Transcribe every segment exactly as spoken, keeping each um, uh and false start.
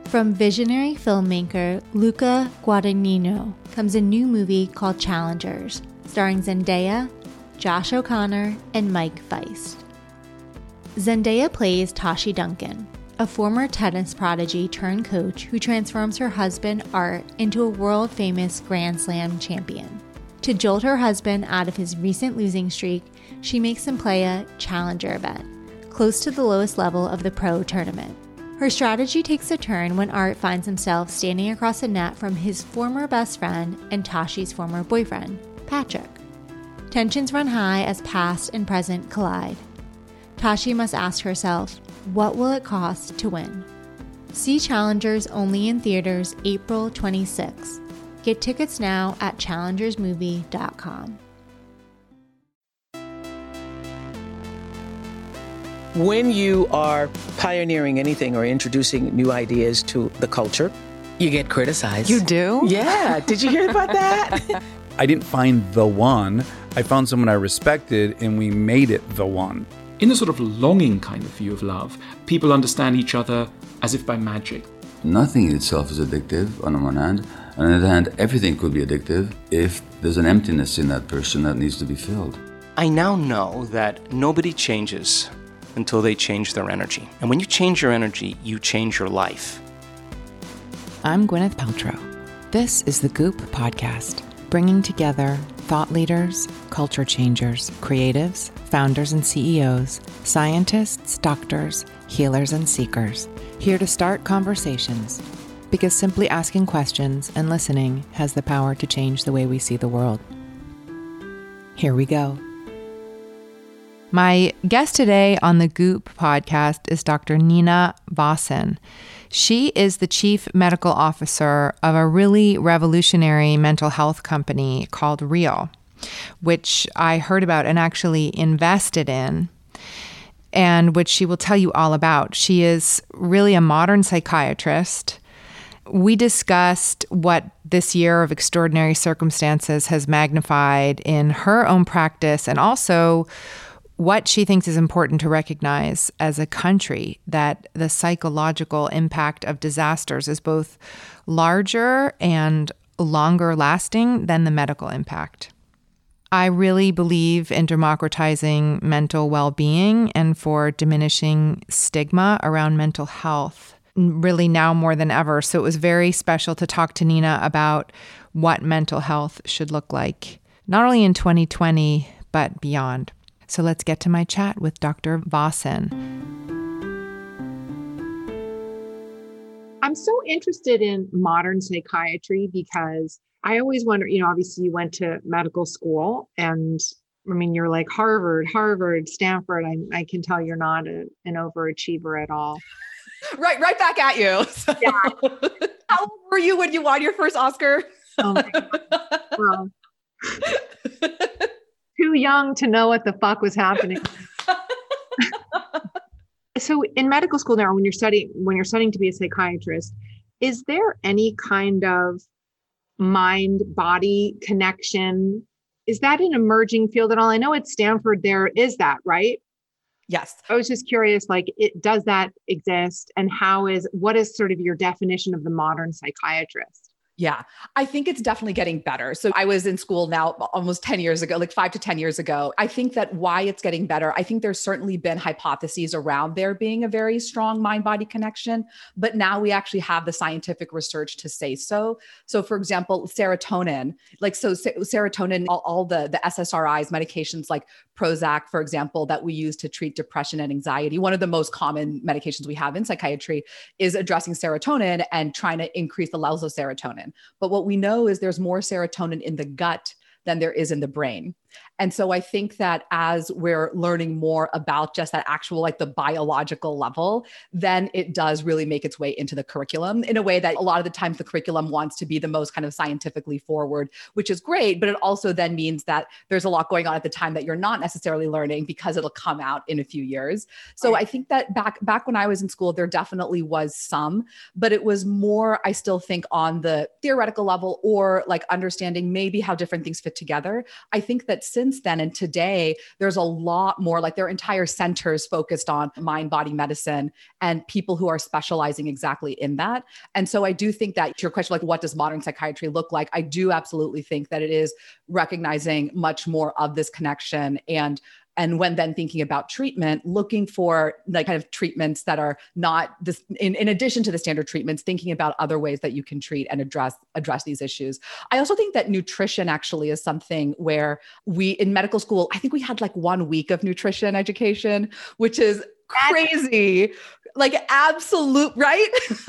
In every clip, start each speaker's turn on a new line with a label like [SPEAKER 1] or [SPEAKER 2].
[SPEAKER 1] From visionary filmmaker Luca Guadagnino comes a new movie called Challengers, starring Zendaya, Josh O'Connor, and Mike Feist. Zendaya plays Tashi Duncan, a former tennis prodigy turned coach who transforms her husband Art into a world-famous Grand Slam champion. To jolt her husband out of his recent losing streak, she makes him play a challenger event, close to the lowest level of the pro tournament. Her strategy takes a turn when Art finds himself standing across the net from his former best friend and Tashi's former boyfriend, Patrick. Tensions run high as past and present collide. Tashi must ask herself, what will it cost to win? See Challengers only in theaters April twenty-sixth. Get tickets now at challengers movie dot com.
[SPEAKER 2] When you are pioneering anything or introducing new ideas to the culture, you get criticized.
[SPEAKER 3] You do?
[SPEAKER 2] Yeah. Did you hear about that?
[SPEAKER 4] I didn't find the one. I found someone I respected, and we made it the one.
[SPEAKER 5] In a sort of longing kind of view of love, people understand each other as if by magic.
[SPEAKER 6] Nothing in itself is addictive on the one hand. On the other hand, everything could be addictive if there's an emptiness in that person that needs to be filled.
[SPEAKER 7] I now know that nobody changes until they change their energy. And when you change your energy, you change your life.
[SPEAKER 3] I'm Gwyneth Paltrow. This is the Goop Podcast, bringing together thought leaders, culture changers, creatives, founders and C E Os, scientists, doctors, healers, and seekers, here to start conversations, because simply asking questions and listening has the power to change the way we see the world. Here we go. My guest today on the Goop podcast is Doctor Nina Vossen. She is the chief medical officer of a really revolutionary mental health company called Real, which I heard about and actually invested in, and which she will tell you all about. She is really a modern psychiatrist. We discussed what this year of extraordinary circumstances has magnified in her own practice, and also what she thinks is important to recognize as a country, that the psychological impact of disasters is both larger and longer lasting than the medical impact. I really believe in democratizing mental well-being and for diminishing stigma around mental health, really now more than ever. So it was very special to talk to Nina about what mental health should look like, not only in twenty twenty, but beyond. So let's get to my chat with Doctor Vossen.
[SPEAKER 8] I'm so interested in modern psychiatry because I always wonder, you know, obviously you went to medical school and I mean, you're like Harvard, Harvard, Stanford. I, I can tell you're not a, an overachiever at all.
[SPEAKER 9] Right, right back at you.
[SPEAKER 8] Yeah.
[SPEAKER 9] How old were you when you won your first Oscar?
[SPEAKER 8] Oh my God. Well, too young to know what the fuck was happening. So in medical school now, when you're studying, when you're studying to be a psychiatrist, is there any kind of mind-body connection? Is that an emerging field at all? I know at Stanford there is that, right?
[SPEAKER 9] Yes.
[SPEAKER 8] I was just curious, like, it, does that exist? And how is, what is sort of your definition of the modern psychiatrist?
[SPEAKER 9] Yeah, I think it's definitely getting better. So I was in school now almost ten years ago, like five to ten years ago. I think that why it's getting better, I think there's certainly been hypotheses around there being a very strong mind-body connection, but now we actually have the scientific research to say so. So for example, serotonin, like so serotonin, all, all the, the S S R Is, medications like Prozac, for example, that we use to treat depression and anxiety. One of the most common medications we have in psychiatry is addressing serotonin and trying to increase the levels of serotonin. But what we know is there's more serotonin in the gut than there is in the brain. And so I think that as we're learning more about just that actual, like the biological level, then it does really make its way into the curriculum in a way that a lot of the times the curriculum wants to be the most kind of scientifically forward, which is great. But it also then means that there's a lot going on at the time that you're not necessarily learning because it'll come out in a few years. So I think that back, back when I was in school, there definitely was some, but it was more, I still think, on the theoretical level or like understanding maybe how different things fit together. I think that that since then and today, there's a lot more, like there are entire centers focused on mind-body medicine and people who are specializing exactly in that. And so I do think that to your question, like what does modern psychiatry look like? I do absolutely think that it is recognizing much more of this connection. And And when then thinking about treatment, looking for like kind of treatments that are not this, in, in addition to the standard treatments, thinking about other ways that you can treat and address, address these issues. I also think that nutrition actually is something where we, in medical school, I think we had like one week of nutrition education, which is crazy, like absolute, right?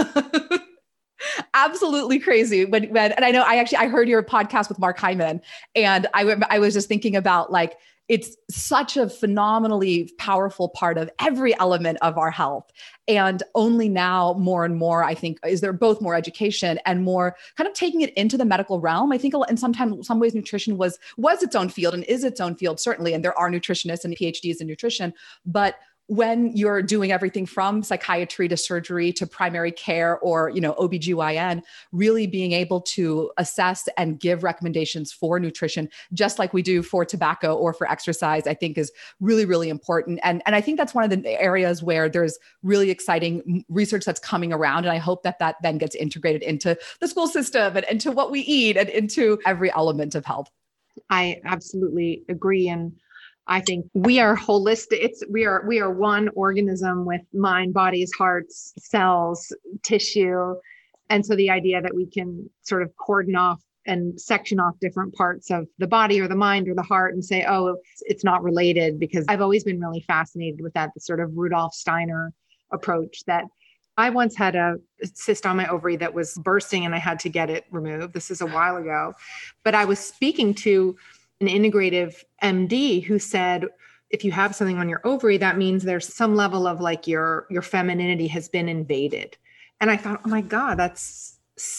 [SPEAKER 9] Absolutely crazy. When, when, and I know I actually, I heard your podcast with Mark Hyman, and I, I was just thinking about like, it's such a phenomenally powerful part of every element of our health. And only now more and more, I think, is there both more education and more kind of taking it into the medical realm. I think in sometimes, some ways nutrition was, was its own field and is its own field, certainly. And there are nutritionists and PhDs in nutrition, but when you're doing everything from psychiatry to surgery to primary care or, you know, O B G Y N, really being able to assess and give recommendations for nutrition, just like we do for tobacco or for exercise, I think is really, really important. And, and I think that's one of the areas where there's really exciting research that's coming around. And I hope that that then gets integrated into the school system and into what we eat and into every element of health.
[SPEAKER 8] I absolutely agree. And I think we are holistic. It's we are we are one organism with mind, bodies, hearts, cells, tissue. And so the idea that we can sort of cordon off and section off different parts of the body or the mind or the heart and say, oh, it's, it's not related, because I've always been really fascinated with that, the sort of Rudolf Steiner approach that I once had a cyst on my ovary that was bursting and I had to get it removed. This is a while ago, but I was speaking to an integrative M D who said, if you have something on your ovary, that means there's some level of like your, your femininity has been invaded. And I thought, oh my God, that's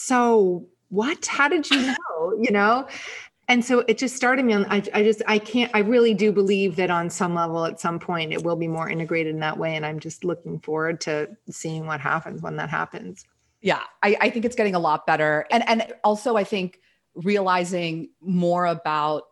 [SPEAKER 8] so what? How did you know? You know? And so it just started me on, I, I just, I can't, I really do believe that on some level, at some point, it will be more integrated in that way. And I'm just looking forward to seeing what happens when that happens.
[SPEAKER 9] Yeah, I, I think it's getting a lot better. And, and also I think realizing more about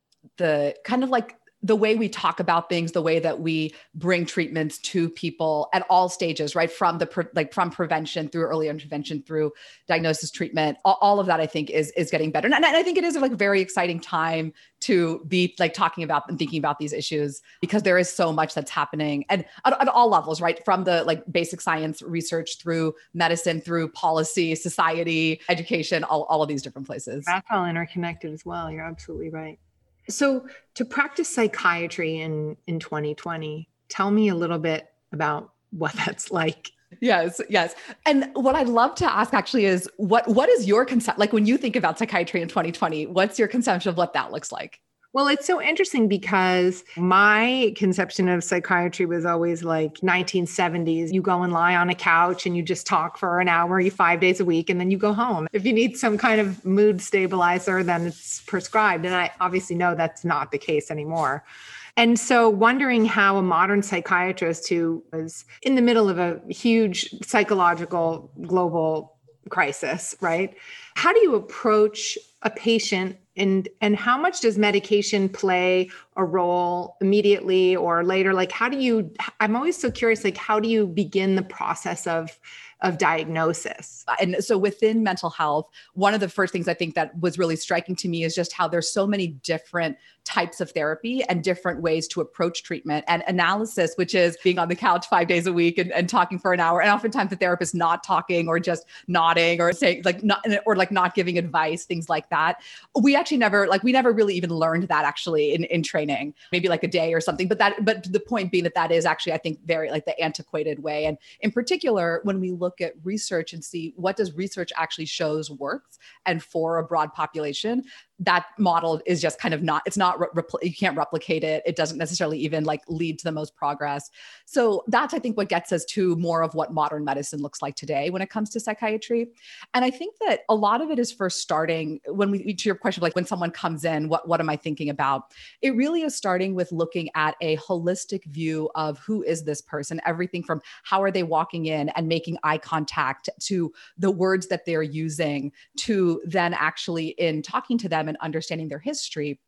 [SPEAKER 9] the kind of like the way we talk about things, the way that we bring treatments to people at all stages, right? From the, pre- like from prevention through early intervention, through diagnosis, treatment, all, all of that, I think is, is getting better. And, and I think it is like a very exciting time to be like talking about and thinking about these issues, because there is so much that's happening and at, at all levels, right? From the like basic science research through medicine, through policy, society, education, all, all of these different places.
[SPEAKER 8] That's all interconnected as well. You're absolutely right. So to practice psychiatry in, in twenty twenty, tell me a little bit about what that's like.
[SPEAKER 9] Yes, yes. And what I'd love to ask actually is what, what is your concept? Like when you think about psychiatry in twenty twenty, what's your conception of what that looks like?
[SPEAKER 8] Well, it's so interesting because my conception of psychiatry was always like nineteen seventies. You go and lie on a couch and you just talk for an hour, you five days a week, and then you go home. If you need some kind of mood stabilizer, then it's prescribed. And I obviously know that's not the case anymore. And so wondering how a modern psychiatrist who was in the middle of a huge psychological global crisis, right? How do you approach a patient, and and how much does medication play a role immediately or later? Like, how do you, I'm always so curious, like, how do you begin the process of of diagnosis?
[SPEAKER 9] And so within mental health, one of the first things I think that was really striking to me is just how there's so many different types of therapy and different ways to approach treatment. And analysis, which is being on the couch five days a week and, and talking for an hour. And oftentimes the therapist not talking or just nodding or saying like not, or like not giving advice, things like that. We actually never, like we never really even learned that actually in, in training, maybe like a day or something. But that, but the point being that that is actually, I think, very like the antiquated way. And in particular, when we look at research and see what does research actually shows works and for a broad population, that model is just kind of not, it's not, re- repl- you can't replicate it. It doesn't necessarily even like lead to the most progress. So that's, I think, what gets us to more of what modern medicine looks like today when it comes to psychiatry. And I think that a lot of it is first starting when we, to your question, like when someone comes in, what, what am I thinking about? It really is starting with looking at a holistic view of who is this person, everything from how are they walking in and making eye contact to the words that they're using to then actually in talking to them and understanding their history,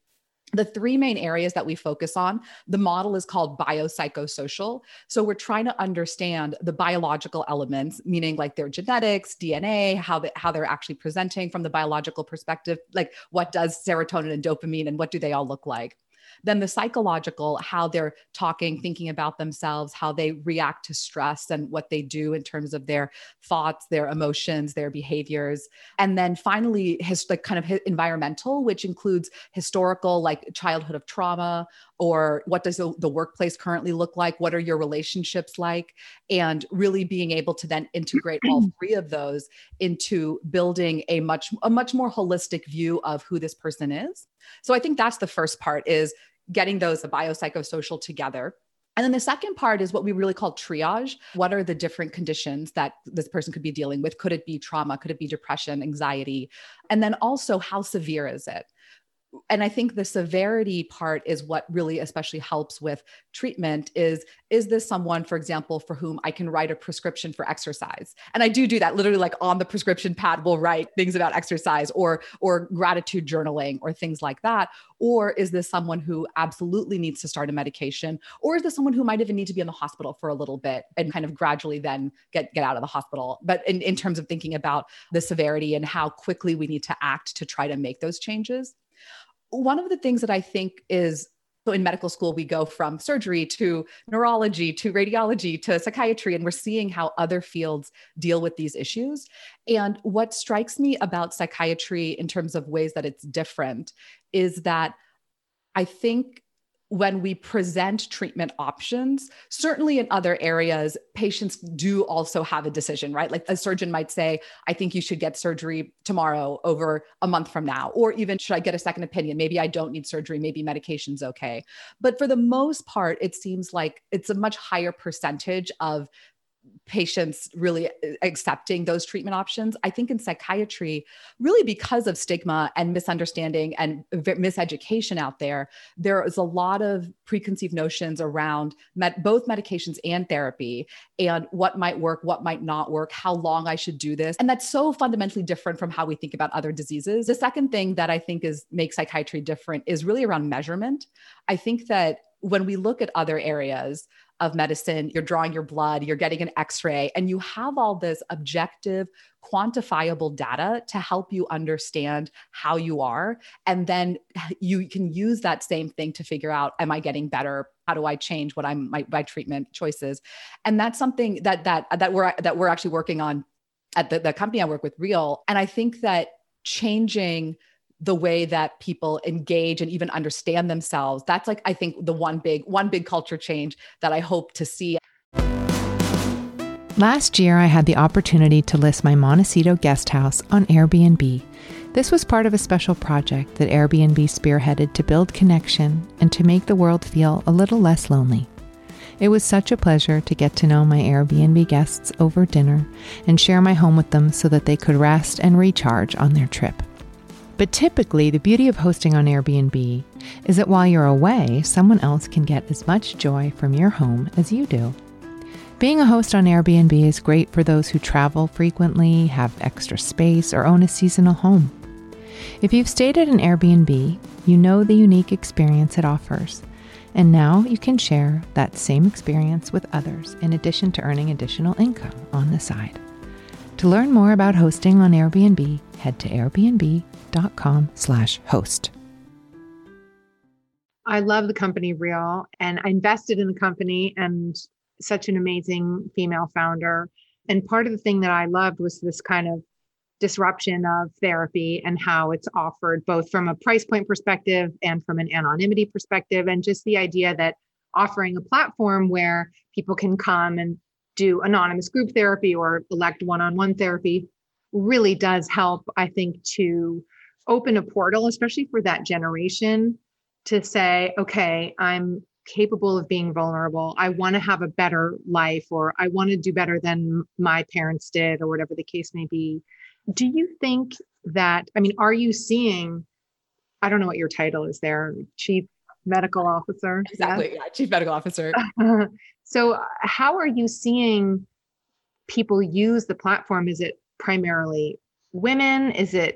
[SPEAKER 9] The three main areas that we focus on, the model is called biopsychosocial. So we're trying to understand the biological elements, meaning like their genetics, D N A, how, they, how they're actually presenting from the biological perspective, like what does serotonin and dopamine and what do they all look like? Then the psychological, how they're talking, thinking about themselves, how they react to stress and what they do in terms of their thoughts, their emotions, their behaviors. And then finally, his like kind of environmental, which includes historical, like childhood of trauma, or what does the, the workplace currently look like? What are your relationships like? And really being able to then integrate all three of those into building a much, a much more holistic view of who this person is. So I think that's the first part, is getting those, the biopsychosocial, together. And then the second part is what we really call triage. What are the different conditions that this person could be dealing with? Could it be trauma? Could it be depression, anxiety? And then also, how severe is it? And I think the severity part is what really especially helps with treatment is, is this someone, for example, for whom I can write a prescription for exercise? And I do do that literally, like on the prescription pad, we'll write things about exercise or, or gratitude journaling or things like that. Or is this someone who absolutely needs to start a medication? Or is this someone who might even need to be in the hospital for a little bit and kind of gradually then get, get out of the hospital? But in, in terms of thinking about the severity and how quickly we need to act to try to make those changes. One of the things that I think is, so in medical school, we go from surgery to neurology to radiology to psychiatry, and we're seeing how other fields deal with these issues. And what strikes me about psychiatry in terms of ways that it's different is that I think when we present treatment options, certainly in other areas, patients do also have a decision, right? Like a surgeon might say, I think you should get surgery tomorrow over a month from now, or even should I get a second opinion? Maybe I don't need surgery, maybe medication's okay. But for the most part, it seems like it's a much higher percentage of patients really accepting those treatment options. I think in psychiatry, really because of stigma and misunderstanding and miseducation out there, there is a lot of preconceived notions around med- both medications and therapy and what might work, what might not work, how long I should do this. And that's so fundamentally different from how we think about other diseases. The second thing that I think is makes psychiatry different is really around measurement. I think that when we look at other areas of medicine, you're drawing your blood, you're getting an x-ray, and you have all this objective, quantifiable data to help you understand how you are. And then you can use that same thing to figure out, am I getting better? How do I change what I'm, my, my treatment choices? And that's something that, that, that we're, that we're actually working on at the, the company I work with, Real. And I think that changing the way that people engage and even understand themselves, that's like, I think the one big, one big culture change that I hope to see.
[SPEAKER 3] Last year, I had the opportunity to list my Montecito guest house on Airbnb. This was part of a special project that Airbnb spearheaded to build connection and to make the world feel a little less lonely. It was such a pleasure to get to know my Airbnb guests over dinner and share my home with them so that they could rest and recharge on their trip. But typically, the beauty of hosting on Airbnb is that while you're away, someone else can get as much joy from your home as you do. Being a host on Airbnb is great for those who travel frequently, have extra space, or own a seasonal home. If you've stayed at an Airbnb, you know the unique experience it offers. And now you can share that same experience with others in addition to earning additional income on the side. To learn more about hosting on Airbnb, head to airbnb.com slash host.
[SPEAKER 8] I love the company Real, and I invested in the company and such an amazing female founder. And part of the thing that I loved was this kind of disruption of therapy and how it's offered both from a price point perspective and from an anonymity perspective. And just the idea that offering a platform where people can come and do anonymous group therapy or elect one-on-one therapy really does help, I think, to open a portal, especially for that generation, to say, okay, I'm capable of being vulnerable. I want to have a better life, or I want to do better than my parents did, or whatever the case may be. Do you think that, I mean, are you seeing, I don't know what your title is there, Chief Medical Officer?
[SPEAKER 9] Exactly, yeah, yeah Chief Medical Officer.
[SPEAKER 8] So how are you seeing people use the platform? Is it primarily women? Is it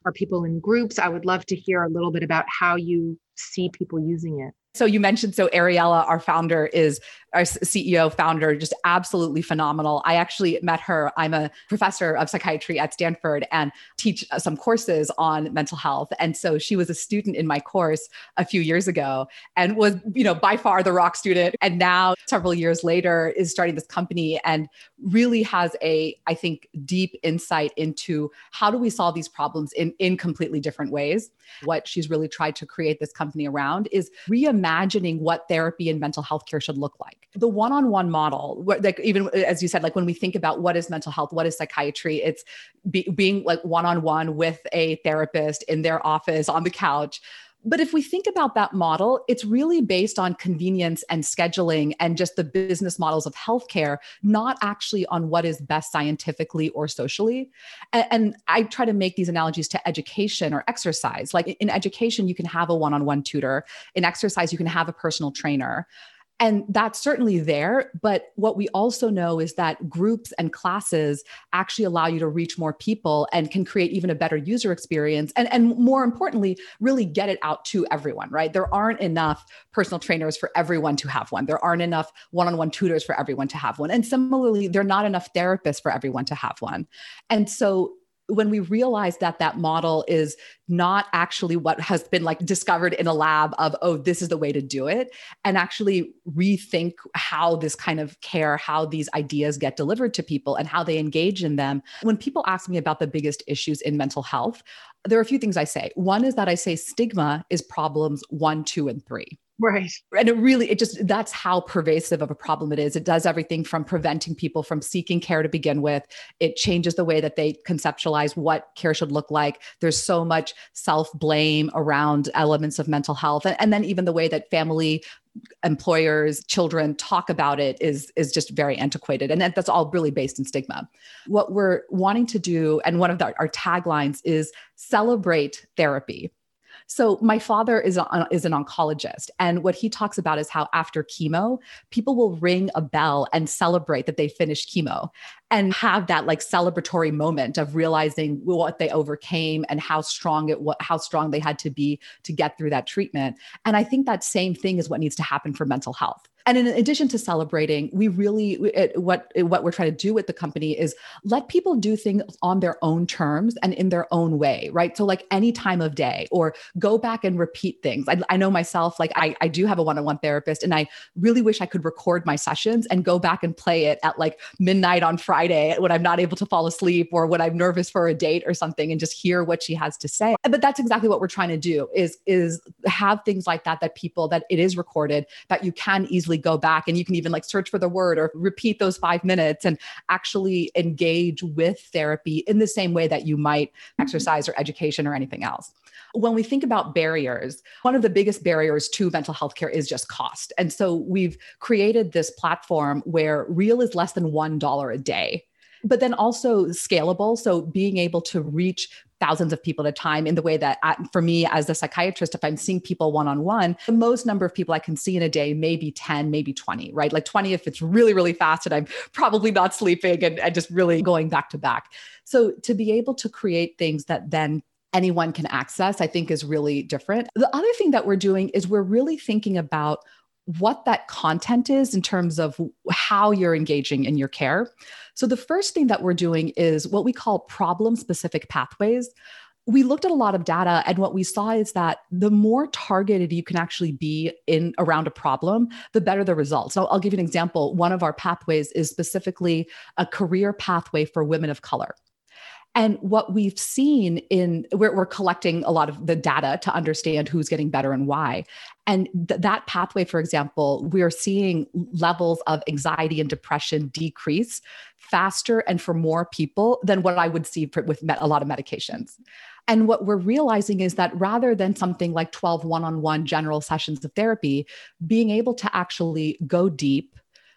[SPEAKER 8] Are people in groups? I would love to hear a little bit about how you see people using it.
[SPEAKER 9] So you mentioned, so Ariella, our founder, is our C E O founder, just absolutely phenomenal. I actually met her. I'm a professor of psychiatry at Stanford and teach some courses on mental health. And so she was a student in my course a few years ago and was, you know, by far the rock student. And now several years later is starting this company and really has a, I think, deep insight into how do we solve these problems in, in completely different ways. What she's really tried to create this company around is reimagining what therapy and mental health care should look like. The one-on-one model, like even as you said, like when we think about what is mental health, what is psychiatry, it's be, being like one-on-one with a therapist in their office on the couch. But if we think about that model, it's really based on convenience and scheduling and just the business models of healthcare, not actually on what is best scientifically or socially. And, and I try to make these analogies to education or exercise. Like in education, you can have a one-on-one tutor. In exercise, you can have a personal trainer. And that's certainly there. But what we also know is that groups and classes actually allow you to reach more people and can create even a better user experience. And, and more importantly, really get it out to everyone, right? There aren't enough personal trainers for everyone to have one. There aren't enough one-on-one tutors for everyone to have one. And similarly, there are not enough therapists for everyone to have one. And so when we realize that that model is not actually what has been like discovered in a lab of, oh, this is the way to do it, and actually rethink how this kind of care, how these ideas get delivered to people and how they engage in them. When people ask me about the biggest issues in mental health, there are a few things I say. One is that I say stigma is problems one, two, and three.
[SPEAKER 8] Right.
[SPEAKER 9] And it really, it just, that's how pervasive of a problem it is. It does everything from preventing people from seeking care to begin with. It changes the way that they conceptualize what care should look like. There's so much self-blame around elements of mental health. And, and then even the way that family, employers, children talk about it is, is just very antiquated. And that, that's all really based in stigma. What we're wanting to do, and one of the, our taglines is celebrate therapy. So my father is, a, is an oncologist. And what he talks about is how after chemo, people will ring a bell and celebrate that they finished chemo and have that like celebratory moment of realizing what they overcame and how strong it was, how strong they had to be to get through that treatment. And I think that same thing is what needs to happen for mental health. And in addition to celebrating, we really, it, what, what we're trying to do with the company is let people do things on their own terms and in their own way, right? So like any time of day, or go back and repeat things. I, I know myself, like I, I do have a one-on-one therapist, and I really wish I could record my sessions and go back and play it at like midnight on Friday when I'm not able to fall asleep or when I'm nervous for a date or something, and just hear what she has to say. But that's exactly what we're trying to do is, is have things like that, that people, that it is recorded, that you can easily go back and you can even like search for the word or repeat those five minutes and actually engage with therapy in the same way that you might exercise or education or anything else. When we think about barriers, one of the biggest barriers to mental health care is just cost. And so we've created this platform where real is less than one dollar a day, but then also scalable. So being able to reach thousands of people at a time in the way that uh, for me as a psychiatrist, if I'm seeing people one-on-one, the most number of people I can see in a day, maybe ten, maybe twenty, right? Like twenty if it's really, really fast and I'm probably not sleeping and, and just really going back to back. So to be able to create things that then anyone can access, I think is really different. The other thing that we're doing is we're really thinking about what that content is in terms of how you're engaging in your care. So the first thing that we're doing is what we call problem-specific pathways. We looked at a lot of data, and what we saw is that the more targeted you can actually be in around a problem, the better the results. So I'll give you an example. One of our pathways is specifically a career pathway for women of color. And what we've seen in, we're, we're collecting a lot of the data to understand who's getting better and why. And th- that pathway, for example, we're seeing levels of anxiety and depression decrease faster and for more people than what I would see for, with met, a lot of medications. And what we're realizing is that rather than something like twelve one-on-one general sessions of therapy, being able to actually go deep,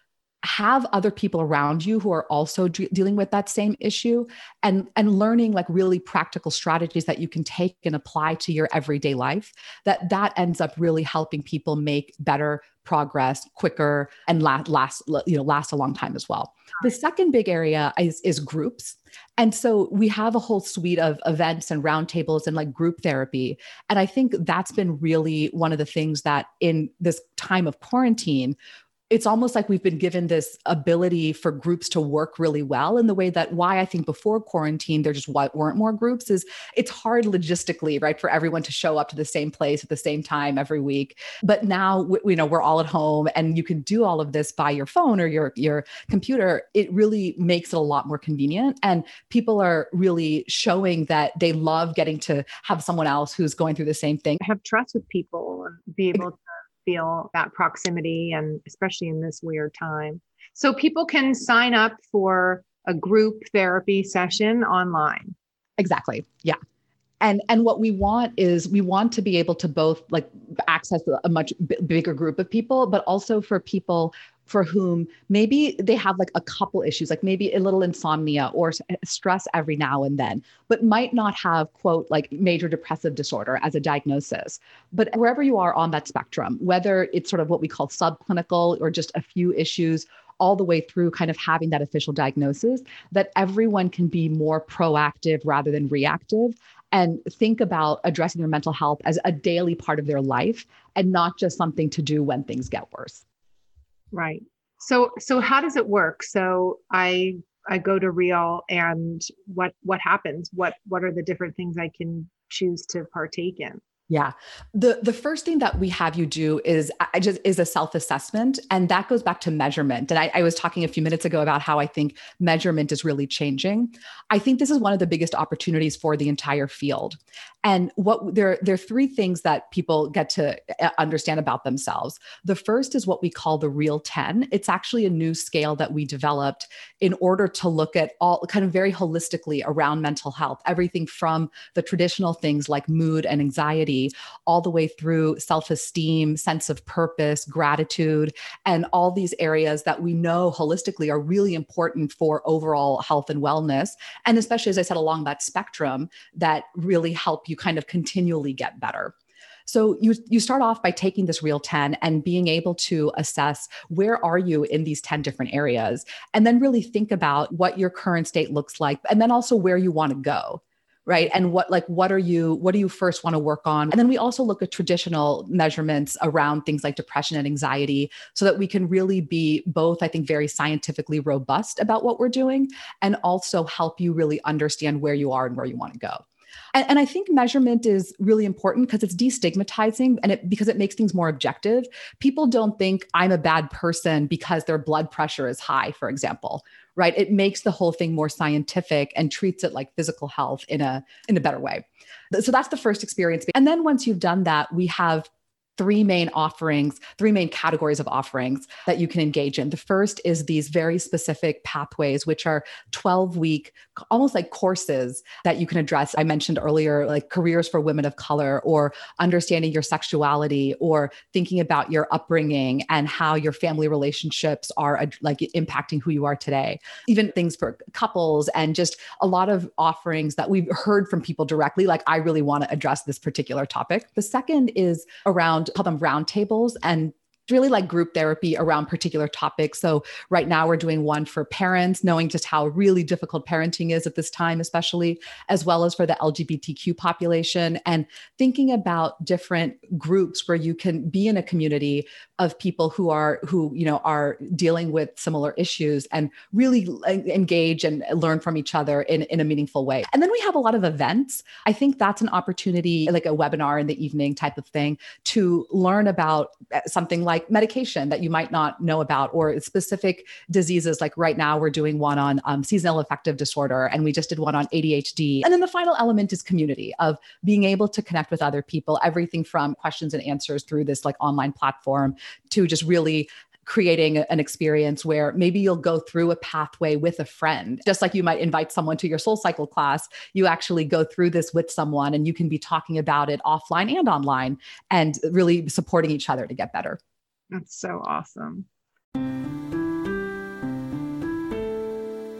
[SPEAKER 9] have other people around you who are also d- dealing with that same issue, and, and learning like really practical strategies that you can take and apply to your everyday life, that that ends up really helping people make better progress quicker and last, last, you know, last a long time as well. The second big area is, is groups. And so we have a whole suite of events and roundtables and like group therapy. And I think that's been really one of the things that in this time of quarantine, it's almost like we've been given this ability for groups to work really well, in the way that why I think before quarantine, there just weren't more groups is it's hard logistically, right, for everyone to show up to the same place at the same time every week. But now, you know, we're all at home and you can do all of this by your phone or your, your computer. It really makes it a lot more convenient. And people are really showing that they love getting to have someone else who's going through the same thing.
[SPEAKER 8] Have trust with people and be able to feel that proximity, and especially in this weird time. So people can sign up for a group therapy session online.
[SPEAKER 9] Exactly. Yeah. And, and what we want is we want to be able to both like access a much b- bigger group of people, but also for people for whom maybe they have like a couple issues, like maybe a little insomnia or stress every now and then, but might not have, quote, like major depressive disorder as a diagnosis. But wherever you are on that spectrum, whether it's sort of what we call subclinical or just a few issues, all the way through kind of having that official diagnosis, that everyone can be more proactive rather than reactive, and think about addressing their mental health as a daily part of their life and not just something to do when things get worse.
[SPEAKER 8] Right. So, so how does it work? So I, I go to Real, and what, what happens? What, what are the different things I can choose to partake in?
[SPEAKER 9] Yeah. The the first thing that we have you do is I just is a self-assessment. And that goes back to measurement. And I, I was talking a few minutes ago about how I think measurement is really changing. I think this is one of the biggest opportunities for the entire field. And what there, there are three things that people get to understand about themselves. The first is what we call the Real ten. It's actually a new scale that we developed in order to look at all kind of very holistically around mental health, everything from the traditional things like mood and anxiety, all the way through self-esteem, sense of purpose, gratitude, and all these areas that we know holistically are really important for overall health and wellness. And especially, as I said, along that spectrum that really help you kind of continually get better. So you, you start off by taking this Real ten and being able to assess where are you in these ten different areas, and then really think about what your current state looks like, and then also where you want to go. Right. And what, like, what are you, what do you first want to work on? And then we also look at traditional measurements around things like depression and anxiety, so that we can really be both, I think, very scientifically robust about what we're doing, and also help you really understand where you are and where you want to go. And, and I think measurement is really important because it's destigmatizing, and it because it makes things more objective. People don't think I'm a bad person because their blood pressure is high, for example. Right? It makes the whole thing more scientific and treats it like physical health in a, in a better way. So that's the first experience. And then once you've done that, we have three main offerings, three main categories of offerings that you can engage in. The first is these very specific pathways, which are twelve week, almost like courses that you can address. I mentioned earlier, like careers for women of color, or understanding your sexuality, or thinking about your upbringing and how your family relationships are like impacting who you are today. Even things for couples, and just a lot of offerings that we've heard from people directly, like, I really want to address this particular topic. The second is around, call them roundtables, and really like group therapy around particular topics. So right now we're doing one for parents, knowing just how really difficult parenting is at this time, especially, as well as for the L G B T Q population, and thinking about different groups where you can be in a community of people who are, who, you know, are dealing with similar issues, and really engage and learn from each other in, in a meaningful way. And then we have a lot of events. I think that's an opportunity, like a webinar in the evening type of thing, to learn about something like Like medication that you might not know about, or specific diseases. Like right now we're doing one on um, seasonal affective disorder, and we just did one on A D H D. And then the final element is community, of being able to connect with other people, everything from questions and answers through this like online platform, to just really creating an experience where maybe you'll go through a pathway with a friend. Just like you might invite someone to your Soul Cycle class, you actually go through this with someone, and you can be talking about it offline and online, and really supporting each other to get better.
[SPEAKER 8] That's so awesome.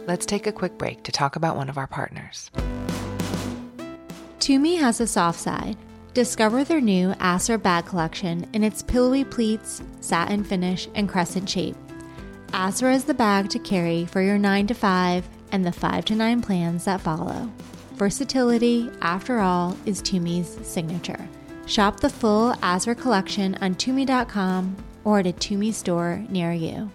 [SPEAKER 3] let's take a quick break to talk about one of our partners.
[SPEAKER 1] Tumi has a soft side. Discover their new Asra bag collection in its pillowy pleats, satin finish, and crescent shape. Asra is the bag to carry for your nine to five and the five to nine plans that follow. Versatility, after all, is Tumi's signature. Shop the full Asra collection on Tumi dot com or at a Tumi store near you.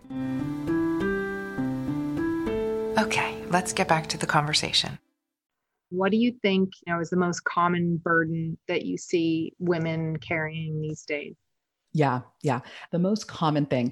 [SPEAKER 3] Okay, let's get back to the conversation.
[SPEAKER 8] What do you think, you know, is the most common burden that you see women carrying these days?
[SPEAKER 9] Yeah, yeah. The most common thing.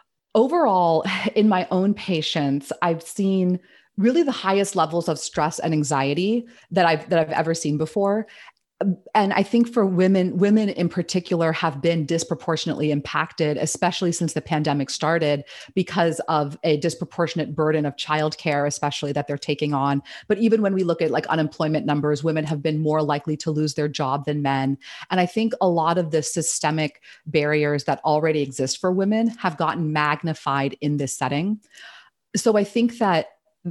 [SPEAKER 9] Overall, in my own patients, I've seen really the highest levels of stress and anxiety that I've that I've ever seen before. And I think for women, women in particular have been disproportionately impacted, especially since the pandemic started, because of a disproportionate burden of childcare, especially that they're taking on. But even when we look at like unemployment numbers, women have been more likely to lose their job than men. And I think a lot of the systemic barriers that already exist for women have gotten magnified in this setting. So I think that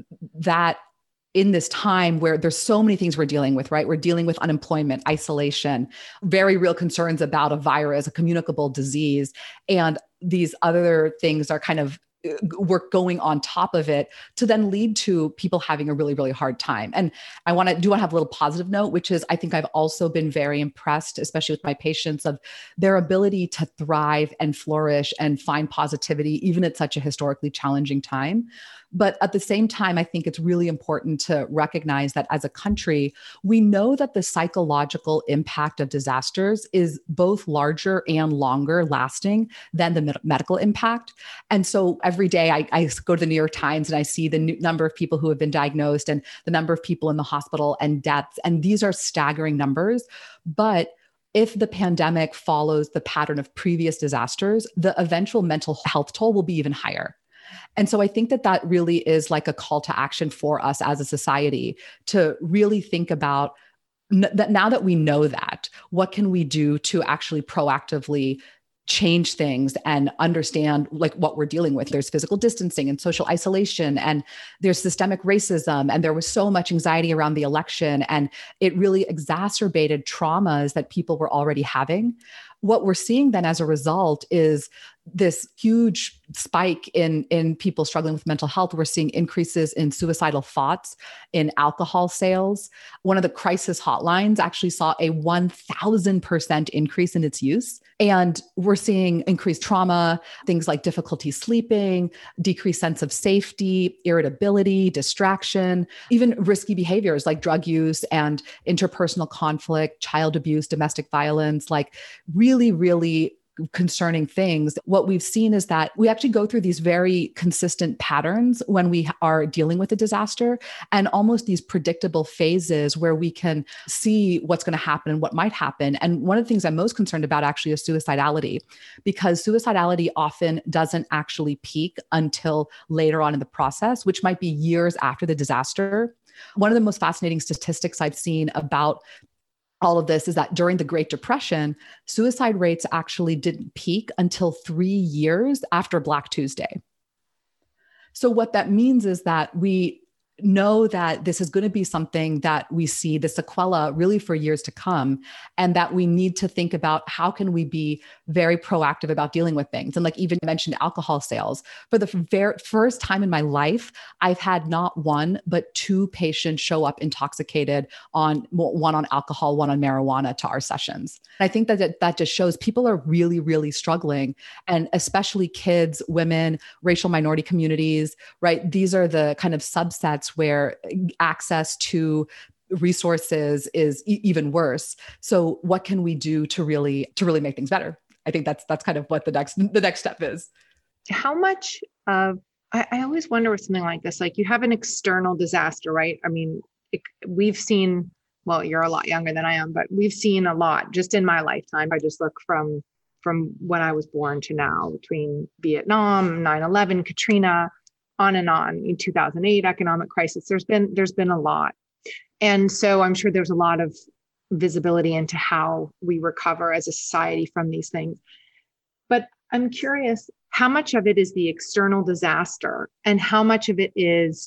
[SPEAKER 9] that in this time where there's so many things we're dealing with, right? We're dealing with unemployment, isolation, very real concerns about a virus, a communicable disease, and these other things are kind of work going on top of it to then lead to people having a really, really hard time. And I want to do want to have a little positive note, which is I think I've also been very impressed, especially with my patients, of their ability to thrive and flourish and find positivity, even at such a historically challenging time. But at the same time, I think it's really important to recognize that as a country, we know that the psychological impact of disasters is both larger and longer lasting than the med- medical impact. And so every day I, I go to the New York Times and I see the new number of people who have been diagnosed and the number of people in the hospital and deaths. And these are staggering numbers. But if the pandemic follows the pattern of previous disasters, the eventual mental health toll will be even higher. And so I think that that really is like a call to action for us as a society to really think about n- that now that we know that, what can we do to actually proactively change things and understand like what we're dealing with. There's physical distancing and social isolation, and there's systemic racism. And there was so much anxiety around the election, and it really exacerbated traumas that people were already having. What we're seeing then as a result is this huge spike in, in people struggling with mental health. We're seeing increases in suicidal thoughts, in alcohol sales. One of the crisis hotlines actually saw a one thousand percent increase in its use. And we're seeing increased trauma, things like difficulty sleeping, decreased sense of safety, irritability, distraction, even risky behaviors like drug use and interpersonal conflict, child abuse, domestic violence, like really, really concerning things. What we've seen is that we actually go through these very consistent patterns when we are dealing with a disaster, and almost these predictable phases where we can see what's going to happen and what might happen. And one of the things I'm most concerned about actually is suicidality, because suicidality often doesn't actually peak until later on in the process, which might be years after the disaster. One of the most fascinating statistics I've seen about all of this is that during the Great Depression, suicide rates actually didn't peak until three years after Black Tuesday. So what that means is that we know that this is going to be something that we see the sequela really for years to come, and that we need to think about how can we be very proactive about dealing with things. And like even mentioned alcohol sales, for the very first time in my life, I've had not one, but two patients show up intoxicated, on one on alcohol, one on marijuana, to our sessions. And I think that that just shows people are really, really struggling, and especially kids, women, racial minority communities, right? These are the kind of subsets where access to resources is e- even worse. So what can we do to really to really make things better? I think that's that's kind of what the next the next step is.
[SPEAKER 8] How much of I, I always wonder with something like this, like you have an external disaster, right? I mean, it, we've seen, well, you're a lot younger than I am, but we've seen a lot just in my lifetime. I just look from from when I was born to now, between Vietnam, nine eleven, Katrina, on and on, in two thousand eight economic crisis. There's been there's been a lot. And so I'm sure there's a lot of visibility into how we recover as a society from these things. But I'm curious, how much of it is the external disaster and how much of it is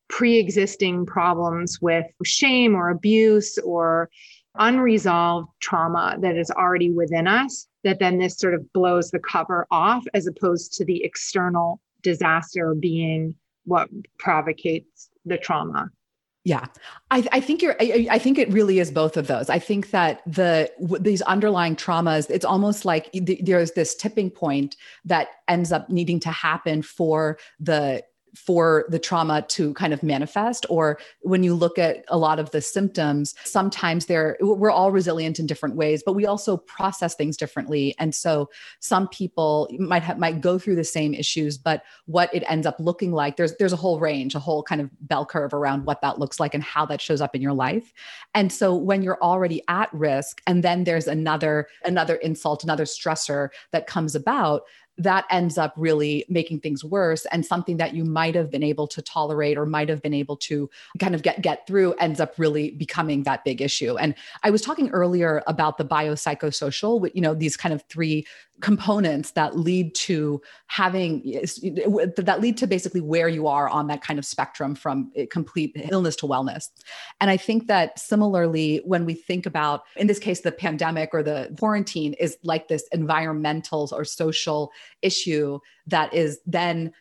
[SPEAKER 8] pre-existing problems with shame or abuse or unresolved trauma that is already within us, that then this sort of blows the cover off, as opposed to the external disaster being what provocates the trauma.
[SPEAKER 9] Yeah, I, I think you're, I, I think it really is both of those. I think that the, w- these underlying traumas, it's almost like th- there's this tipping point that ends up needing to happen for the for the trauma to kind of manifest. Or when you look at a lot of the symptoms, sometimes they're, we're all resilient in different ways, but we also process things differently. And so some people might have, might go through the same issues, but what it ends up looking like, there's, there's a whole range, a whole kind of bell curve around what that looks like and how that shows up in your life. And so when you're already at risk, and then there's another, another insult, another stressor that comes about, that ends up really making things worse, and something that you might have been able to tolerate or might have been able to kind of get, get through ends up really becoming that big issue. And I was talking earlier about the biopsychosocial, you know, these kind of three components that lead to having, that lead to basically where you are on that kind of spectrum from complete illness to wellness. And I think that similarly, when we think about, in this case, the pandemic or the quarantine is like this environmental or social issue that is then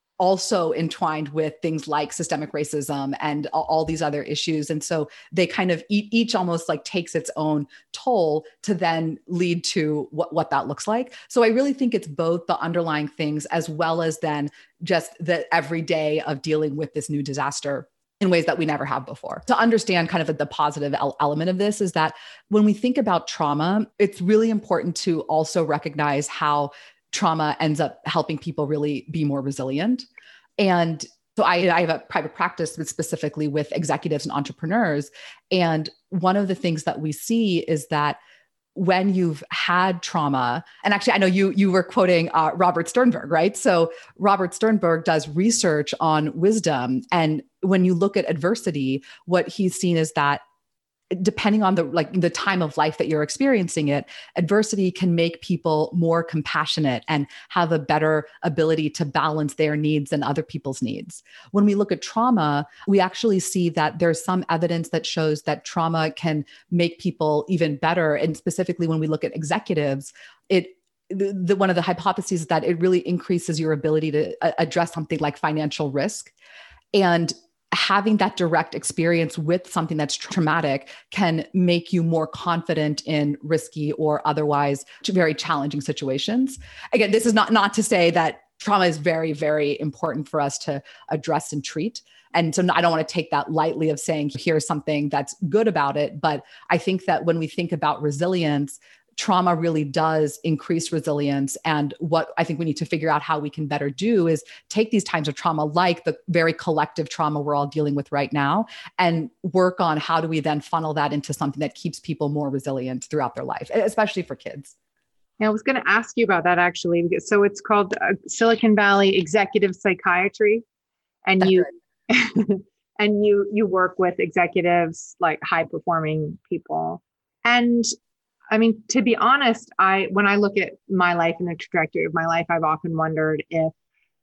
[SPEAKER 9] also entwined with things like systemic racism and all these other issues. And so they kind of each, each almost like takes its own toll to then lead to what, what that looks like. So I really think it's both the underlying things as well as then just the everyday of dealing with this new disaster in ways that we never have before. To understand kind of the positive element of this is that when we think about trauma, it's really important to also recognize how trauma ends up helping people really be more resilient. And so I, I have a private practice specifically with executives and entrepreneurs. And one of the things that we see is that when you've had trauma, and actually I know you, you were quoting uh, Robert Sternberg, right? So Robert Sternberg does research on wisdom. And when you look at adversity, what he's seen is that depending on the like the time of life that you're experiencing it, adversity can make people more compassionate and have a better ability to balance their needs and other people's needs. When we look at trauma, we actually see that there's some evidence that shows that trauma can make people even better. And specifically when we look at executives, it the, the one of the hypotheses is that it really increases your ability to uh, address something like financial risk. And having that direct experience with something that's traumatic can make you more confident in risky or otherwise very challenging situations. Again, this is not, not to say that trauma is very, very important for us to address and treat. And so I don't want to take that lightly of saying, here's something that's good about it. But I think that when we think about resilience, trauma really does increase resilience. And what I think we need to figure out how we can better do is take these times of trauma, like the very collective trauma we're all dealing with right now, and work on how do we then funnel that into something that keeps people more resilient throughout their life, especially for kids.
[SPEAKER 8] Yeah, I was going to ask you about that actually. So it's called uh, Silicon Valley Executive Psychiatry. And
[SPEAKER 9] That's
[SPEAKER 8] you
[SPEAKER 9] right.
[SPEAKER 8] and you you work with executives, like high performing people. And I mean, to be honest, I when I look at my life and the trajectory of my life, I've often wondered if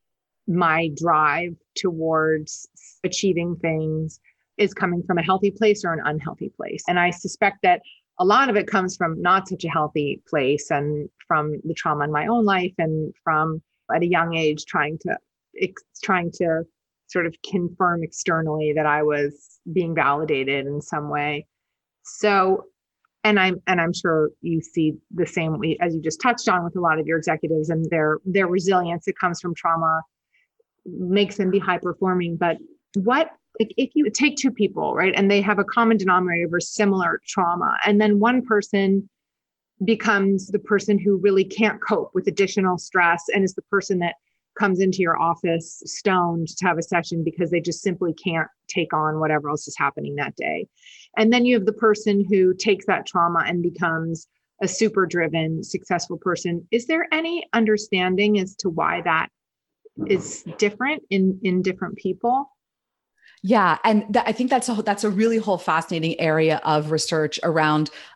[SPEAKER 8] my drive towards achieving things is coming from a healthy place or an unhealthy place. And I suspect that a lot of it comes from not such a healthy place, and from the trauma in my own life, and from at a young age trying to ex- trying to sort of confirm externally that I was being validated in some way. So And I'm and I'm sure you see the same way as you just touched on with a lot of your executives, and their their resilience that comes from trauma makes them be high performing. But what like if you take two people, right, and they have a common denominator over similar trauma, and then one person becomes the person who really can't cope with additional stress and is the person that comes into your office stoned to have a session because they just simply can't take on whatever else is happening that day. And then you have the person who takes that trauma and becomes a super driven, successful person. Is there any understanding as to why that is different in, in different people?
[SPEAKER 9] Yeah. And th- I think that's a, that's a really whole fascinating area of research around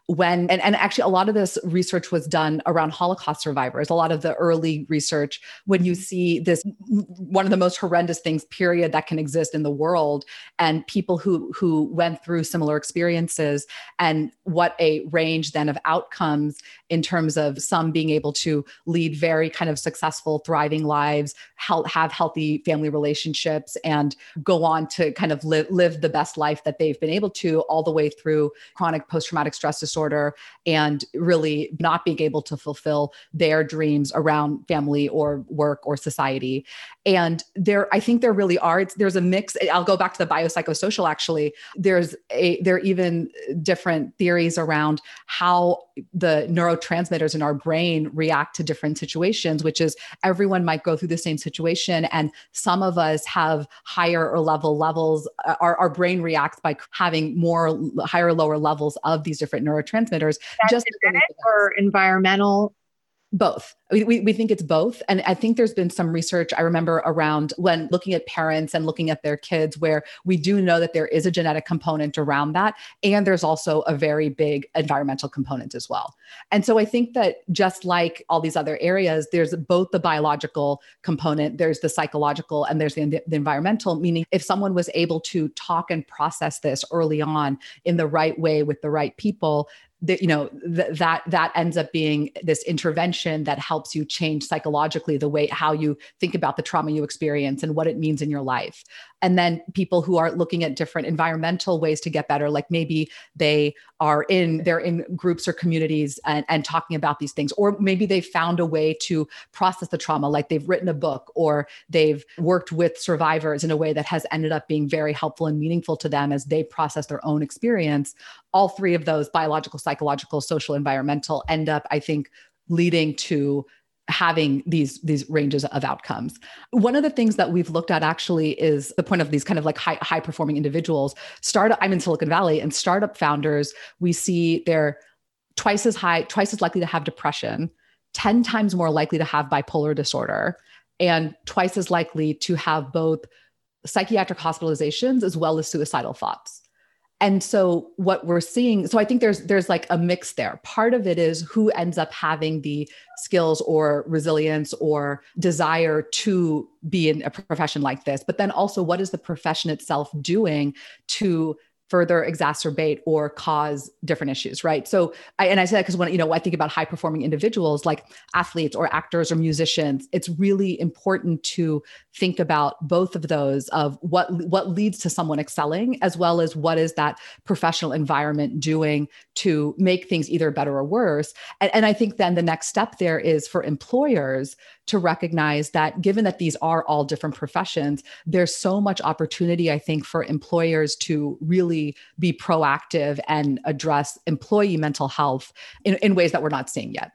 [SPEAKER 9] when, and, and actually a lot of this research was done around Holocaust survivors, a lot of the early research, when you see this, one of the most horrendous things, period, that can exist in the world, and people who, who went through similar experiences, and what a range then of outcomes in terms of some being able to lead very kind of successful, thriving lives, have healthy family relationships, and go on to kind of live, live the best life that they've been able to, all the way through chronic post-traumatic stress disorder, and really not being able to fulfill their dreams around family or work or society. And there, I think there really are, it's, there's a mix. I'll go back to the biopsychosocial, actually. There's a, there are even different theories around how the neurotransmitters in our brain react to different situations, which is everyone might go through the same situation. And some of us have higher or level levels, our, our brain reacts by having more higher or lower levels of these different neurotransmitters.
[SPEAKER 8] That's
[SPEAKER 9] just
[SPEAKER 8] genetic or environmental?
[SPEAKER 9] Both. We, we, we think it's both. And I think there's been some research, I remember, around when looking at parents and looking at their kids, where we do know that there is a genetic component around that. And there's also a very big environmental component as well. And so I think that just like all these other areas, there's both the biological component, there's the psychological, and there's the, the environmental, meaning if someone was able to talk and process this early on in the right way with the right people, that, you know, th- that, that ends up being this intervention that helps you change psychologically the way, how you think about the trauma you experience and what it means in your life. And then people who are looking at different environmental ways to get better, like maybe they are in, they're in groups or communities and, and talking about these things, or maybe they found a way to process the trauma, like they've written a book or they've worked with survivors in a way that has ended up being very helpful and meaningful to them as they process their own experience. All three of those, biological, psychological, social, environmental, end up, I think, leading to having these, these ranges of outcomes. One of the things that we've looked at actually is the point of these kind of like high, high performing individuals. Startup, I'm in Silicon Valley, and startup founders, we see they're twice as high, twice as likely to have depression, ten times more likely to have bipolar disorder, and twice as likely to have both psychiatric hospitalizations as well as suicidal thoughts. And so what we're seeing, so I think there's there's like a mix there. Part of it is who ends up having the skills or resilience or desire to be in a profession like this, but then also what is the profession itself doing to further exacerbate or cause different issues, right? So, I, and I say that because when, you know, I think about high performing individuals like athletes or actors or musicians, it's really important to think about both of those, of what, what leads to someone excelling, as well as what is that professional environment doing to make things either better or worse. And, and I think then the next step there is for employers to recognize that given that these are all different professions, there's so much opportunity, I think, for employers to really be proactive and address employee mental health in, in ways that we're not seeing yet.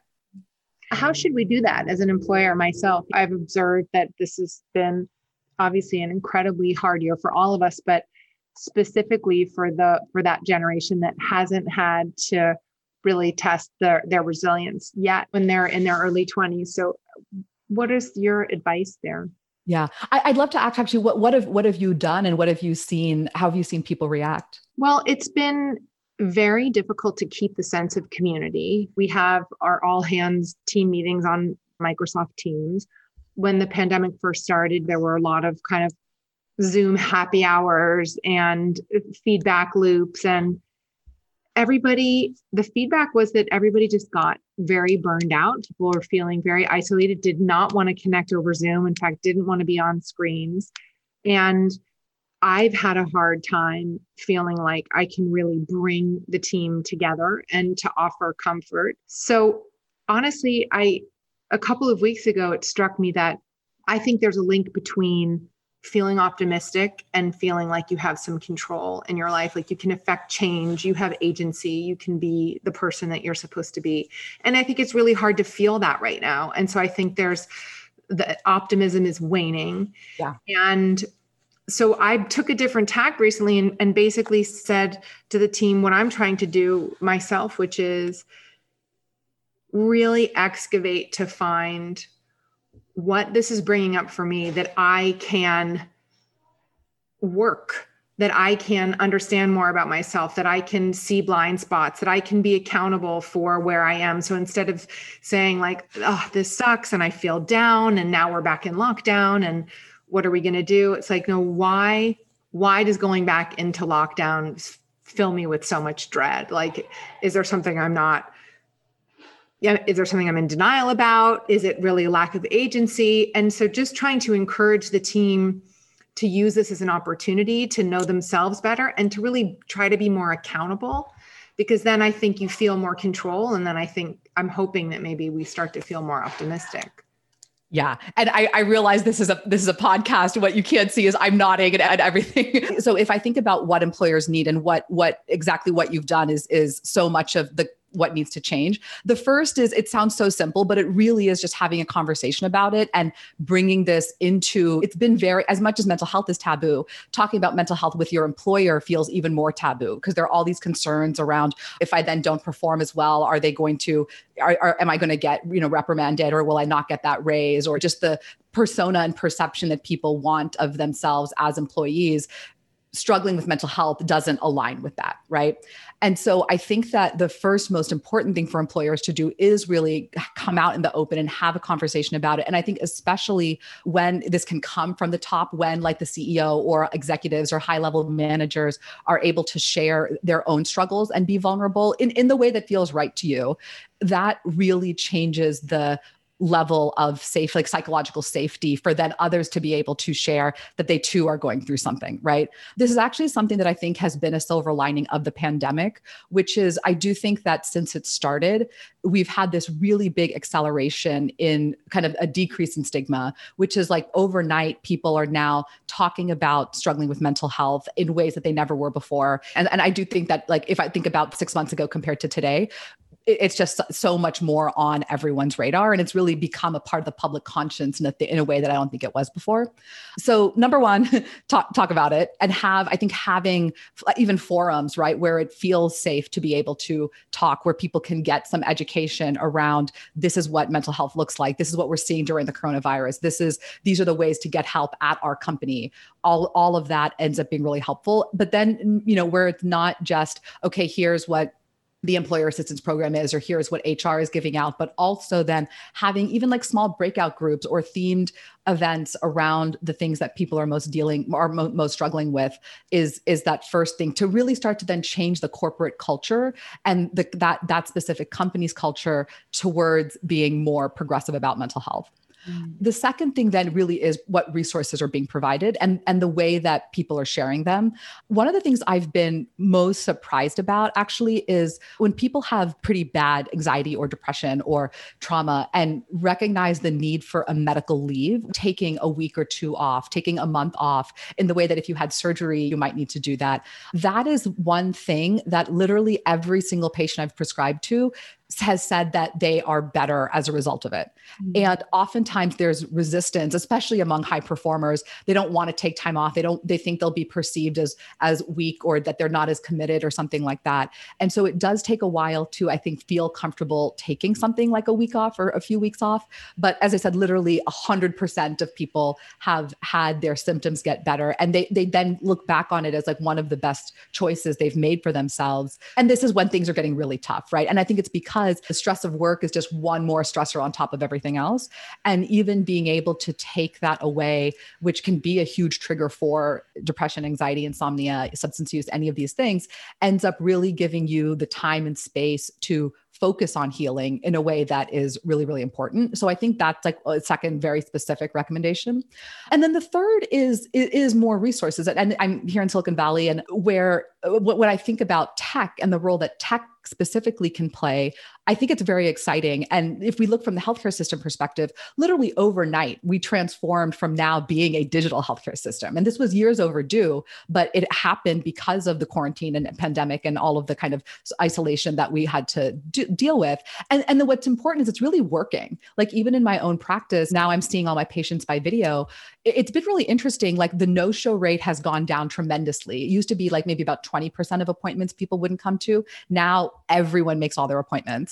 [SPEAKER 8] How should we do that? As an employer myself, I've observed that this has been obviously an incredibly hard year for all of us, but specifically for the for that generation that hasn't had to really test their, their resilience yet when they're in their early twenties. So what is your advice there?
[SPEAKER 9] Yeah, I, I'd love to ask actually, what, what have what have you done and what have you seen? How have you seen people react?
[SPEAKER 8] Well, it's been very difficult to keep the sense of community. We have our all hands team meetings on Microsoft Teams. When the pandemic first started, there were a lot of kind of Zoom happy hours and feedback loops, and everybody, the feedback was that everybody just got very burned out. People were feeling very isolated, did not want to connect over Zoom. In fact, didn't want to be on screens. And I've had a hard time feeling like I can really bring the team together and to offer comfort. So honestly, I, a couple of weeks ago, it struck me that I think there's a link between feeling optimistic and feeling like you have some control in your life, like you can affect change, you have agency, you can be the person that you're supposed to be. And I think it's really hard to feel that right now. And so I think there's, the optimism is waning.
[SPEAKER 9] Yeah.
[SPEAKER 8] And so I took a different tack recently and, and basically said to the team what I'm trying to do myself, which is really excavate to find what this is bringing up for me that I can work that I can understand more about myself, that I can see blind spots, that I can be accountable for where I am. So instead of saying like, oh, this sucks and I feel down and now we're back in lockdown and what are we going to do? It's like, no, why, why does going back into lockdown fill me with so much dread? Like, is there something I'm not, yeah, is there something I'm in denial about? Is it really a lack of agency? And so just trying to encourage the team to use this as an opportunity to know themselves better and to really try to be more accountable, because then I think you feel more control. And then I think I'm hoping that maybe we start to feel more optimistic.
[SPEAKER 9] Yeah. And I, I realize this is a, this is a podcast. What you can't see is I'm nodding at, at everything. So if I think about what employers need and what, what exactly what you've done is, is so much of the what needs to change. The first is, it sounds so simple, but it really is just having a conversation about it and bringing this into, it's been very, as much as mental health is taboo, talking about mental health with your employer feels even more taboo because there are all these concerns around, if I then don't perform as well, are they going to, are, are, am I going to get, you know, reprimanded, or will I not get that raise, or just the persona and perception that people want of themselves as employees. Struggling with mental health doesn't align with that, right? And so I think that the first most important thing for employers to do is really come out in the open and have a conversation about it. And I think especially when this can come from the top, when like the C E O or executives or high-level managers are able to share their own struggles and be vulnerable in, in the way that feels right to you, that really changes the level of safe, like psychological safety for then others to be able to share that they too are going through something, right? This is actually something that I think has been a silver lining of the pandemic, which is I do think that since it started, we've had this really big acceleration in kind of a decrease in stigma, which is like overnight, people are now talking about struggling with mental health in ways that they never were before. And, and I do think that like, if I think about six months ago compared to today, it's just so much more on everyone's radar, and it's really become a part of the public conscience in a, th- in a way that I don't think it was before. So number one, talk, talk about it, and have, I think having even forums, right, where it feels safe to be able to talk, where people can get some education around this is what mental health looks like. This is what we're seeing during the coronavirus. This is, these are the ways to get help at our company. All, all of that ends up being really helpful. But then, you know, where it's not just, okay, here's what the employer assistance program is, or here's what H R is giving out, but also then having even like small breakout groups or themed events around the things that people are most dealing are mo- most struggling with is, is that first thing to really start to then change the corporate culture and the, that, that specific company's culture towards being more progressive about mental health. The second thing then really is what resources are being provided and, and the way that people are sharing them. One of the things I've been most surprised about actually is when people have pretty bad anxiety or depression or trauma and recognize the need for a medical leave, taking a week or two off, taking a month off in the way that if you had surgery, you might need to do that. That is one thing that literally every single patient I've prescribed to has said that they are better as a result of it. Mm-hmm. And oftentimes there's resistance, especially among high performers. They don't want to take time off. They don't, they think they'll be perceived as, as weak or that they're not as committed or something like that. And so it does take a while to, I think, feel comfortable taking something like a week off or a few weeks off. But as I said, literally a hundred percent of people have had their symptoms get better. And they, they then look back on it as like one of the best choices they've made for themselves. And this is when things are getting really tough, right? And I think it's because the stress of work is just one more stressor on top of everything else. And even being able to take that away, which can be a huge trigger for depression, anxiety, insomnia, substance use, any of these things, ends up really giving you the time and space to focus on healing in a way that is really, really important. So I think that's like a second very specific recommendation. And then the third is, is more resources. And I'm here in Silicon Valley, and where when I think about tech and the role that tech specifically can play, I think it's very exciting. And if we look from the healthcare system perspective, literally overnight, we transformed from now being a digital healthcare system. And this was years overdue, but it happened because of the quarantine and pandemic and all of the kind of isolation that we had to do, deal with. And, and then what's important is it's really working. Like even in my own practice, now I'm seeing all my patients by video. It's been really interesting. Like the no-show rate has gone down tremendously. It used to be like maybe about twenty percent of appointments people wouldn't come to. Now everyone makes all their appointments.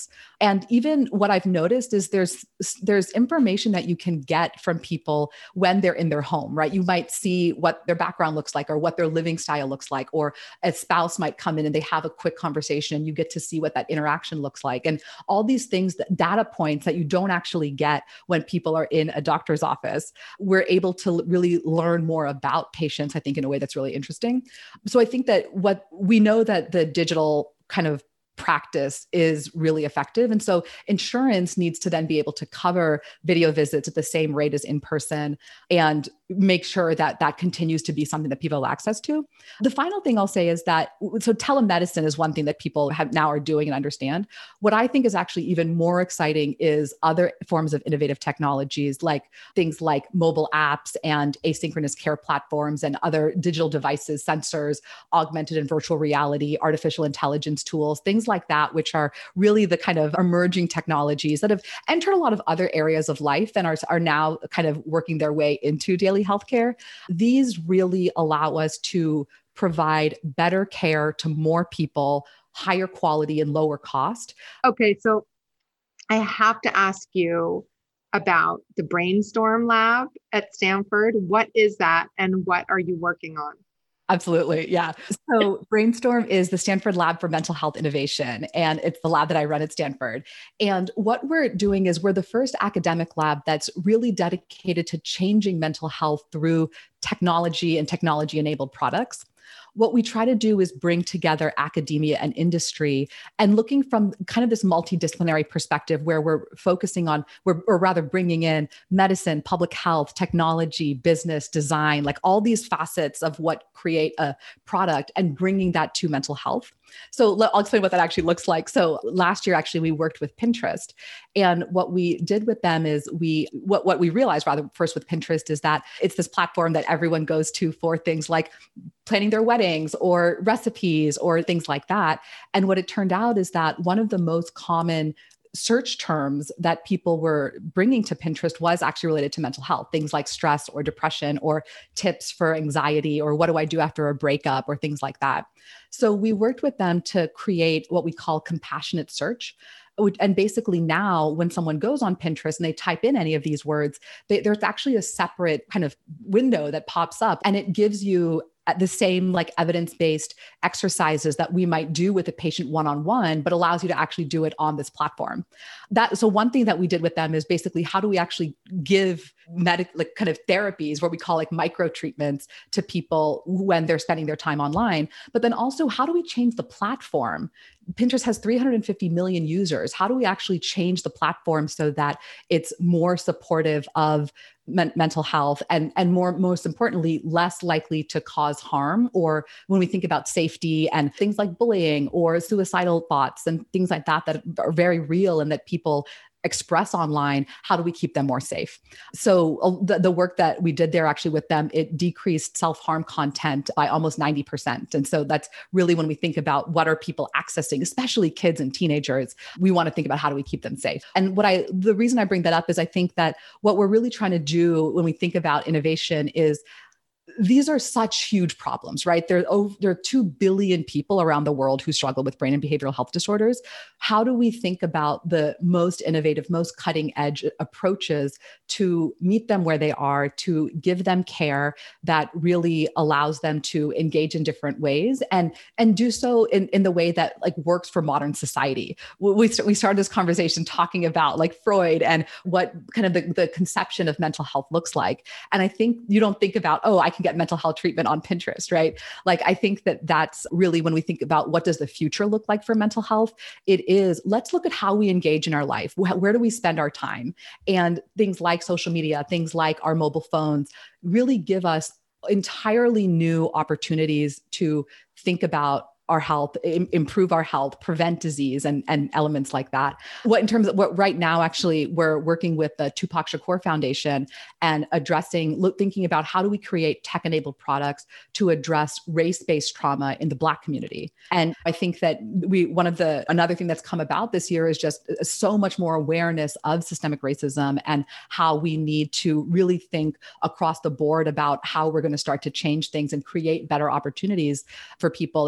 [SPEAKER 9] things. And even what I've noticed is there's there's information that you can get from people when they're in their home, right? You might see what their background looks like or what their living style looks like, or a spouse might come in and they have a quick conversation and you get to see what that interaction looks like. And all these things, that data points that you don't actually get when people are in a doctor's office, we're able to really learn more about patients, I think, in a way that's really interesting. So I think that what we know that the digital kind of practice is really effective. And so insurance needs to then be able to cover video visits at the same rate as in person and make sure that that continues to be something that people have access to. The final thing I'll say is that, so telemedicine is one thing that people have now are doing and understand. What I think is actually even more exciting is other forms of innovative technologies, like things like mobile apps and asynchronous care platforms and other digital devices, sensors, augmented and virtual reality, artificial intelligence tools, things like that, which are really the kind of emerging technologies that have entered a lot of other areas of life and are, are now kind of working their way into daily healthcare. These really allow us to provide better care to more people, higher quality and lower cost.
[SPEAKER 8] Okay, so I have to ask you about the Brainstorm Lab at Stanford. What is that and what are you working on?
[SPEAKER 9] Absolutely. Yeah. So Brainstorm is the Stanford Lab for Mental Health Innovation, and it's the lab that I run at Stanford. And what we're doing is we're the first academic lab that's really dedicated to changing mental health through technology and technology-enabled products. What we try to do is bring together academia and industry and looking from kind of this multidisciplinary perspective where we're focusing on, we're, or rather bringing in medicine, public health, technology, business, design, like all these facets of what create a product and bringing that to mental health. So let, I'll explain what that actually looks like. So last year, actually, we worked with Pinterest. And what we did with them is we, what, what we realized rather first with Pinterest is that it's this platform that everyone goes to for things like planning their weddings or recipes or things like that. And what it turned out is that one of the most common search terms that people were bringing to Pinterest was actually related to mental health, things like stress or depression or tips for anxiety or what do I do after a breakup or things like that. So we worked with them to create what we call compassionate search. And basically now when someone goes on Pinterest and they type in any of these words, they, there's actually a separate kind of window that pops up and it gives you the same like evidence-based exercises that we might do with a patient one-on-one, but allows you to actually do it on this platform. That so one thing that we did with them is basically how do we actually give medic like kind of therapies, what we call like micro treatments to people when they're spending their time online, but then also how do we change the platform? Pinterest has three hundred fifty million users. How do we actually change the platform so that it's more supportive of men- mental health and, and more, most importantly, less likely to cause harm? Or when we think about safety and things like bullying or suicidal thoughts and things like that, that are very real and that people express online, how do we keep them more safe? So uh, the, the work that we did there actually with them, it decreased self-harm content by almost ninety percent. And so that's really when we think about what are people accessing, especially kids and teenagers, we want to think about how do we keep them safe. And what I, the reason I bring that up is I think that what we're really trying to do when we think about innovation is these are such huge problems, right? There, oh, there are two billion people around the world who struggle with brain and behavioral health disorders. How do we think about the most innovative, most cutting edge approaches to meet them where they are, to give them care that really allows them to engage in different ways and, and do so in, in the way that like works for modern society? We, we started this conversation talking about like Freud and what kind of the, the conception of mental health looks like. And I think you don't think about, oh, I can get mental health treatment on Pinterest, right? Like, I think that that's really when we think about what does the future look like for mental health, it is, let's look at how we engage in our life. Where do we spend our time? And things like social media, things like our mobile phones really give us entirely new opportunities to think about our health, im- improve our health, prevent disease and, and elements like that. What in terms of what right now, actually, we're working with the Tupac Shakur Foundation and addressing, look, thinking about how do we create tech-enabled products to address race-based trauma in the Black community. And I think that we, one of the, another thing that's come about this year is just so much more awareness of systemic racism and how we need to really think across the board about how we're going to start to change things and create better opportunities for people. And so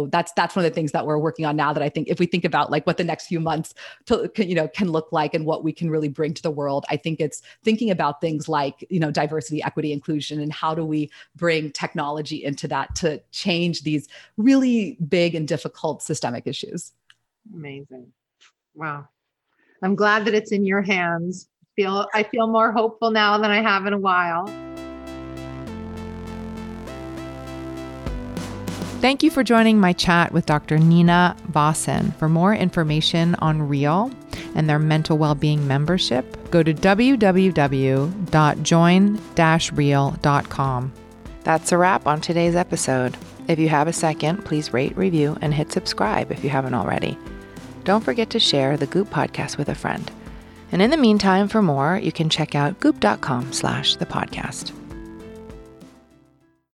[SPEAKER 9] that's that's one of the things that we're working on now, that I think if we think about like what the next few months to, you know, can look like and what we can really bring to the world, I think it's thinking about things like, you know, diversity, equity, inclusion, and how do we bring technology into that to change these really big and difficult systemic issues.
[SPEAKER 8] Amazing. Wow. I'm glad that it's in your hands. Feel I feel more hopeful now than I have in a while.
[SPEAKER 3] Thank you for joining my chat with Doctor Nina Vasan. For more information on Real and their mental well-being membership, go to w w w dot join dash real dot com. That's a wrap on today's episode. If you have a second, please rate, review, and hit subscribe if you haven't already. Don't forget to share the Goop podcast with a friend. And in the meantime, for more, you can check out goop dot com slash the podcast.